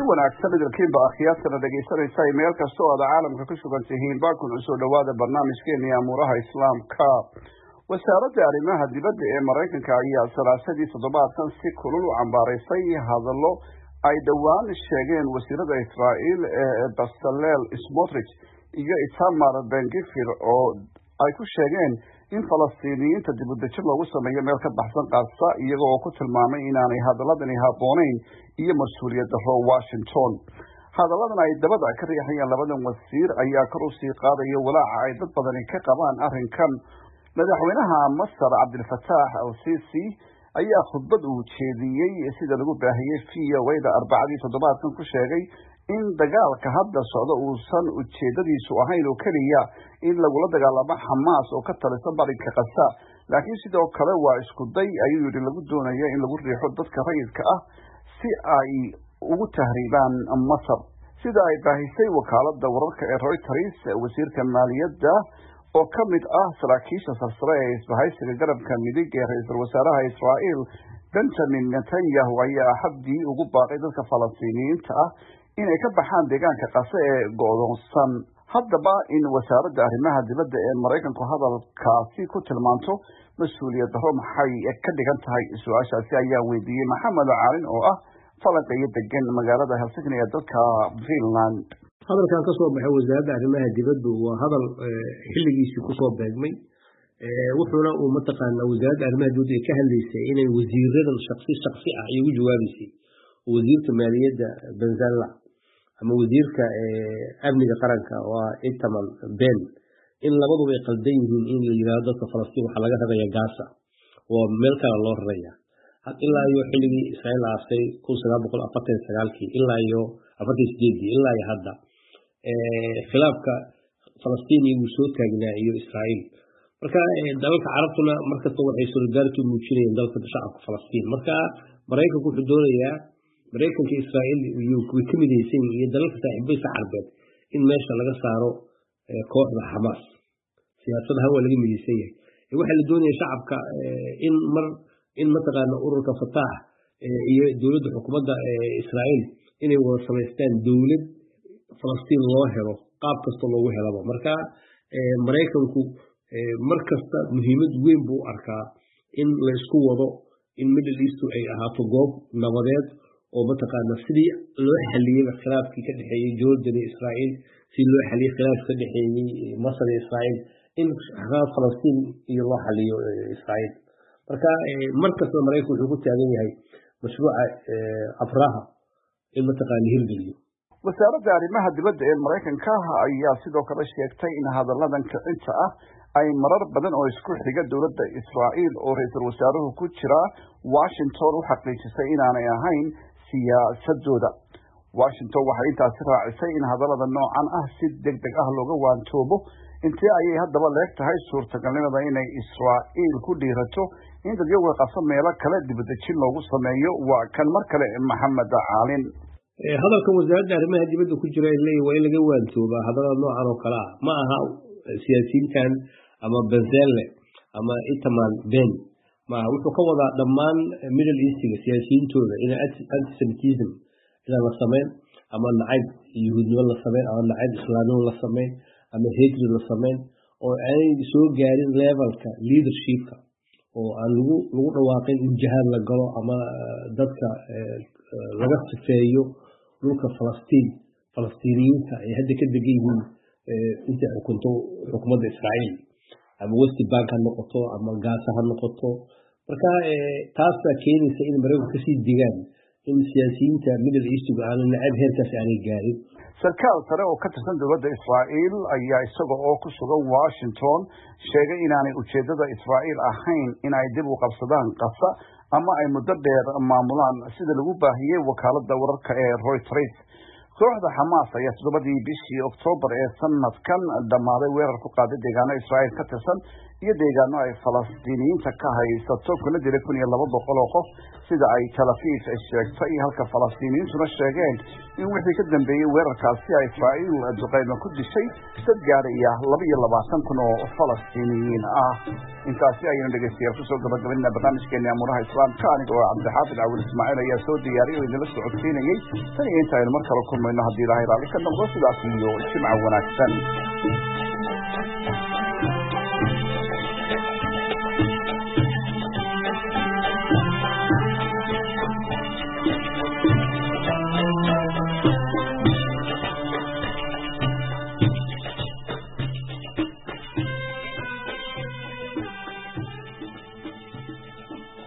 wanaagsan idinkiinba akhyaartana dhegaysanaysa meel kasta oo aad caalamka ku sugan tihiin baa kuna soo dhawaada barnaamijkeena amuuraha islaamka. wasaaradda arrimaha dibadda ee Mareykanka ayaa salaasadii toddobaadkan si kulul u cambaaraysay hadallo ay dhawaan sheegeen wasiirada Israa'iil ee Bezalel Smotrich iyo Itamar Ben-Gvir oo ay ku sheegeen in Falastiiniyiinta dib u dejin loogu sameeyo meel ka baxsan Gaza iyaga oo ku tilmaamay inaanay hadaladani habboonayn iyo mas'uuliyad darro Washington. hadalladan ay dabada ka riixayaan labadan wasiir ayaa kor u sii qaadaya walaaca ay dad badani ka qabaan arrinkan. madaxweynaha Masar Cabdilfataax al-Sisi ayaa khudbad uu jeediyey sida lagu baahiyey VOA-da Arbacadii toddobaadkan ku sheegay in dagaalka hadda socda uusan ujeedadiisu ahayn oo keliya in lagula dagaalamo Xamaas oo ka talisan barinka Gaza, laakiin sidoo kale waa isku day ayuu yidhi lagu doonayo in lagu riixo dadka rayidka ah si ay ugu tahriibaan Masar. sida ay baahisay wakaaladda wararka ee Reuters, wasiirka maaliyadda oo ka mid ah saraakiisha sarsare ee isbahaysiga garabka midig ee ra'iisul wasaaraha Israa'iil Benjamin Netanyahu ayaa Axaddii ugu baaqay dadka Falastiiniyiinta ah inay ka baxaan deegaanka Gaza ee go'doonsan. haddaba in wasaaradda arrimaha dibadda ee Mareykanku hadalkaasi ku tilmaanto mas'uuliyad darro maxay ka dhigan tahay? su-aashaasi ayaa weydiiyey Maxamed Caalin oo ah falanqeeyo degan magaalada Helsinki ee dalka Finland. hadalkan ka soo baxay wasaaradda arrimaha dibadda waa hadal xilligiisii ku soo beegmay wuxuuna uu mataqaanaa wasaaradda arrimaha dibadda ka hadlaysay inay wasiiradan shakhsi ah ay ugu jawaabaysay wasiirka maaliyadda Bezalel ama wasiirka amniga qaranka waa Itamar Ben in labaduba ay qaldan yihiin in la yiraahdo dadka Falastiin waxa laga raraya Gaza oo meel kale loo raraya ilaa iyo xilligii Israa'iil aasay 1949 ilaa iyo 48 ilaa iyo hadda khilaafka Falastiin iyo soo taagnaa iyo Israa'iil marka dalalka carabtuna markasta waxay solidarity muujinayaan dalka shacabka Falastiin. marka Mareykanku wuxuu doonayaa Mareykanka Israa'iil iyo kuwa ka midaysan iyo dalalka saaxiibada carbeed in meesha laga saaro kooxda Xamaas. siyaasadda waa laga midaysan yahay waxa la doonayaa shacabka in mataqaana ururka Fatah iyo dawladda xukuumadda Israa'iil inay wada samaystaan dawlad Falastiin loo helo qaab kasta loogu helaba. marka Mareykanku markasta muhiimad weyn buu arkaa in la isku wado in Middle East ay ahaato goob nabadeed oo mataqaana sidii loo xaliyay khilaafkii ka dhaxeeyay Jordan iyo Israa'iil si loo xaliyay khilaafka ka dhaxeeyay Masar iyo Israa'iil in Falastiin iyo loo xaliyo Israa'iil. markasta Mareykanku wuxuu ku taagan yahay mashruuca Abraha in mataqaana hirgeliyo. wasaaradda arrimaha dibadda ee Mareykanka ayaa sidoo kale sheegtay in hadalladan kicinta ah ay marar badan oo isku xiga dawladda Israa'iil oo ra'iisul wasaaruhu ku jira Washington u xaqiijisay inaanay ahayn siyaasadooda. Washington waxay intaasi raacisay in hadallada noocan ah si degdeg ah looga waantoobo. intii ayay haddaba leegtahay suurtagalnimada inay Israa'iil ku dhiirato in dadyoga Gaza meelo kale dib u dejin loogu sameeyo. waa kan mar kale Maxamed Caalin. hadalka wasaaradda arrimaha dibadda ku jira waa in laga waantooba hadallada noocan oo kale ah ma aha siyaasiyiintan ama Bezalel ama Itamar Ben ma wuxuu ka wadaa dhammaan Middle East-ga siyaasiyiintooda in anti-Semitism ila la sameeyo ama nacayb Yuhuudnimo la sameeyo ama nacayb Islaamnimo la sameeyo ama hatred la sameeyo oo ay soo gaarin levelka leadership-ka oo aan lagu dhawaaqin in jihaad la galo ama dadka laga sifeeyo dhulka Falastiiniyiinta ay hadda ka degan yihiin inta xukuumadda Israa'iil ama West Bank ha noqoto ama Gaza ha noqoto. marka taas baa keenaysa in Mareykanku ka sii digaan in siyaasiyiinta Middle East-ga aan nacayb heerkaas aanay gaarin. sarkaal sare oo ka tirsan dawladda Israa'iil ayaa isaga oo ku sugan Washington sheegay inaanay ujeedada Israa'iil ahayn inay dib u qabsadaan Gaza ama ay muddo dheer maamulaan sida lagu baahiyey wakaaladda wararka ee Reuters. kooxda Xamaas ayaa 7 bishii Oktoobar ee sanadkan dhamaaday weerar ku qaaday deegaano Israa'iil ka tirsan iyo deegaano ay Falastiiniyiinta ka haysato kuna dilay 1200 oo qof sida ay Tel Aviv sheegtay halka Falastiiniyiintuna sheegeen in wixii ka dambeeyay weerarkaasi ay Israa'iil duqeymo ku dishay dad gaaraya 22,000 oo Falastiiniyiin ah. intaasi ayaynu dhegeystayaal kusoo gabagabaynaa barnaamijkeena Amuuraha Islaamka anigoo Cabdixaafid Awil Ismaaciil ayaa soo diyaariyay oo idinla socodsiinayay tan iyo inta aynu mar kale kulmayno haddii Ilaahay raalli ka noqdo sidaas iyo jimco wanaagsan.